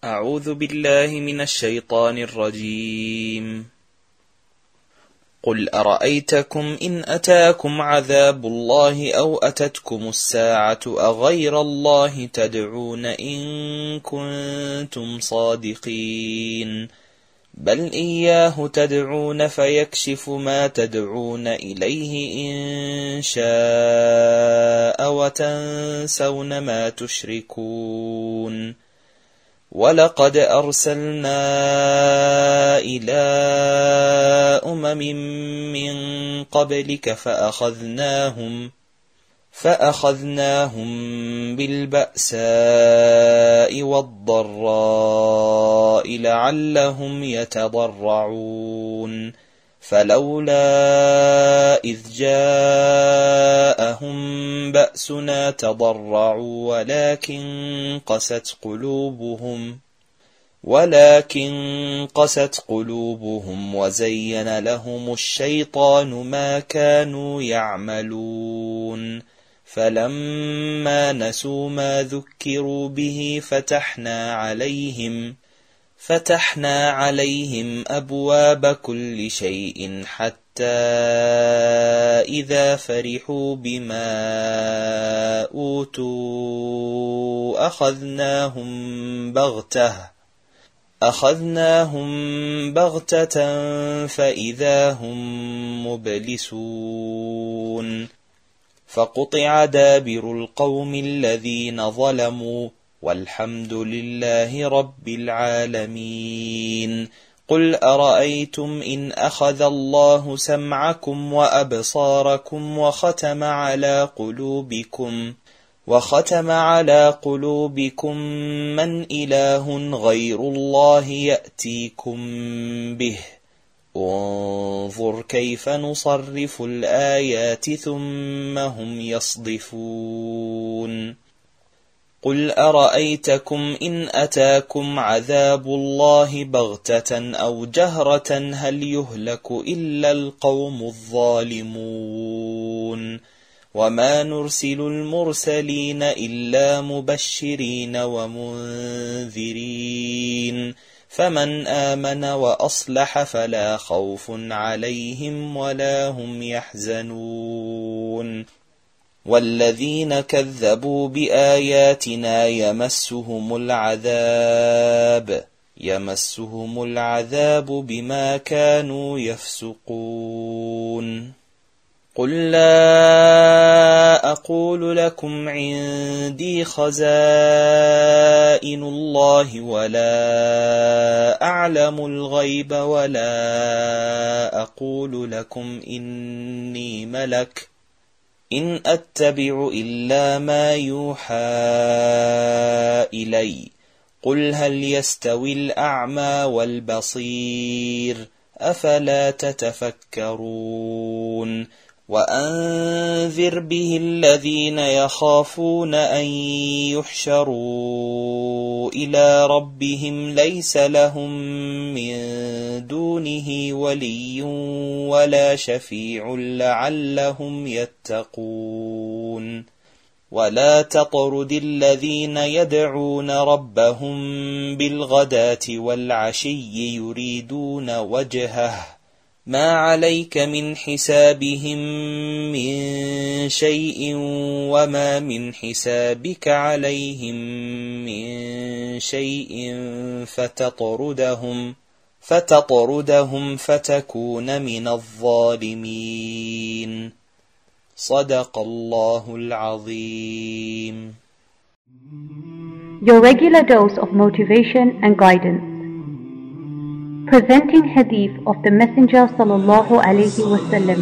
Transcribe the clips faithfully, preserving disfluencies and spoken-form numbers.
أعوذ بالله من الشيطان الرجيم. قل أرأيتكم إن أتاكم عذاب الله أو أتتكم الساعة أغير الله تدعون إن كنتم صادقين بل إياه تدعون فيكشف ما تدعون إليه إن شاء وتنسون ما تشركون. ولقد أرسلنا إلى أمم من قبلك فأخذناهم فأخذناهم بالبأساء والضراء لعلهم يتضرعون فلولا إذ جاءهم بأسنا تضرعوا ولكن قست قلوبهم ولكن قست قلوبهم وزين لهم الشيطان ما كانوا يعملون فلما نسوا ما ذكروا به فتحنا عليهم فتحنا عليهم أبواب كل شيء حتى إذا فرحوا بما أوتوا أخذناهم بغتة أخذناهم بغتة فإذا هم مبلسون فقطع دابر القوم الذين ظلموا والحمد لله رب العالمين. قل أرأيتم إن أخذ الله سمعكم وأبصاركم وختم على قلوبكم وختم على قلوبكم من إله غير الله يأتيكم به انظر كيف نصرف الآيات ثم هم يصدفون. قل أرأيتكم إن أتاكم عذاب الله بغتة أو جهرة هل يهلك إلا القوم الظالمون وما نرسل المرسلين إلا مبشرين ومنذرين فمن آمن وأصلح فلا خوف عليهم ولا هم يحزنون والذين كذبوا بآياتنا يمسهم العذاب يمسهم العذاب بما كانوا يفسقون. قل لا أقول لكم عندي خزائن الله ولا أعلم الغيب ولا أقول لكم إني ملك إن أتبع إلا ما يوحى إلي قل هل يستوي الأعمى والبصير أفلا تتفكرون. وأنذر به الذين يخافون أن يحشروا إلى ربهم ليس لهم من دونه ولي ولا شفيع لعلهم يتقون. ولا تطرد الذين يدعون ربهم بالغداة والعشي يريدون وجهه ما عليك من حسابهم من شيء وما من حسابك عليهم من شيء فتطردهم فتطردهم فتكون من الظالمين. صدق الله العظيم. Your regular dose of motivation and guidance. Presenting hadith of the Messenger sallallahu alayhi wa sallam.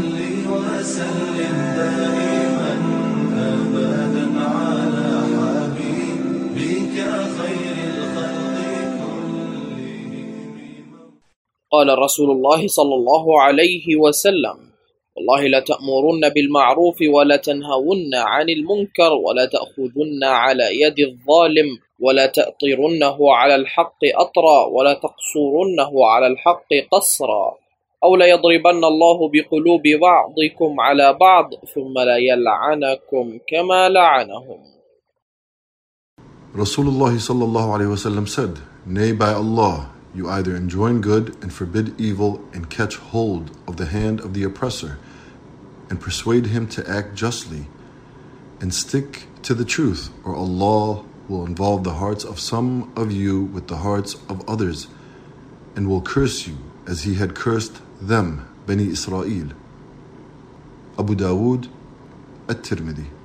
قال رسول الله صلى الله عليه وسلم والله لتأمرن بالمعروف ولا تنهون عن المنكر ولا تأخذن على يد الظالم ولا تأطرنه على الحق أطرا ولا تقصرنه على الحق قصرا أو ليضربن الله بقلوب بعضكم على بعض ثم لا يلعنكم كما لعنهم. Rasulullah sallallahu alaihi wasallam said, Nay, by Allah, you either enjoin good and forbid evil and catch hold of the hand of the oppressor and persuade him to act justly and stick to the truth, or Allah will involve the hearts of some of you with the hearts of others and will curse you as he had cursed them, Bani Israel. Abu Dawood, At-Tirmidhi.